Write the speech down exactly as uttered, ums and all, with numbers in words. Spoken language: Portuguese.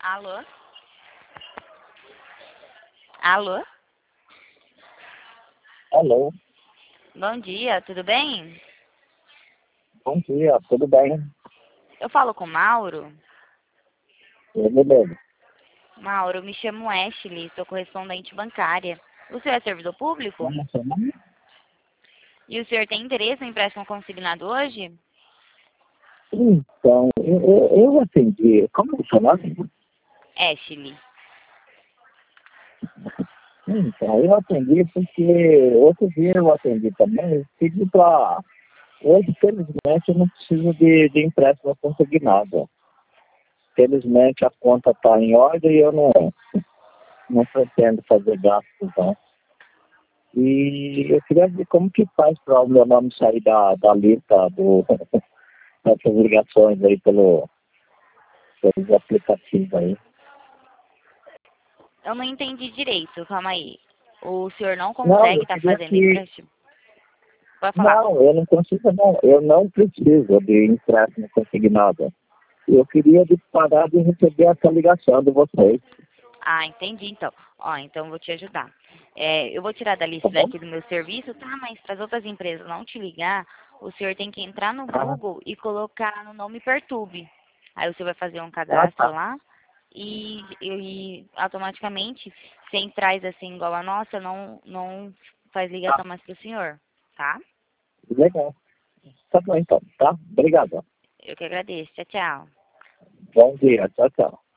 Alô? Alô? Alô, Bom dia, tudo bem? bom dia, tudo bem? Eu falo com Mauro. Tudo bem. Mauro, me chamo Ashley, sou correspondente bancária. O senhor é servidor público? Como é seu nome? E o senhor tem interesse em empréstimo consignado hoje? Então, eu, eu, eu atendi, como é seu nome? Ashley. Então, eu atendi porque outro dia eu atendi também, eu pedi para... Hoje, felizmente, eu não preciso de, de empréstimo consignado. Felizmente, a conta está em ordem e eu não, não pretendo fazer gastos, não. E eu queria ver como que faz para o meu nome sair da, da lista do, dessas ligações aí pelo, pelos aplicativos aí. Eu não entendi direito, calma aí. O senhor não Não, consegue eu estar queria fazendo que... empréstimo? Pode falar. Não, eu não consigo, não. Eu não preciso de empréstimo consignado. Eu queria de parar de receber essa ligação de vocês, Ah, entendi então. Ó, então eu vou te ajudar. É, eu vou tirar da tá lista bom? daqui do meu serviço, tá? Mas para as outras empresas não te ligar, o senhor tem que entrar no Ah, Google e colocar no nome Pertube. Aí você vai fazer um ah, cadastro tá. lá e, e, e automaticamente, sem traz assim igual a nossa, não, não faz Tá. ligação mais pro senhor, tá? Legal. Tá bom então, tá? Obrigado. Eu que agradeço. Tchau, tchau. Bom dia. Tchau, tchau.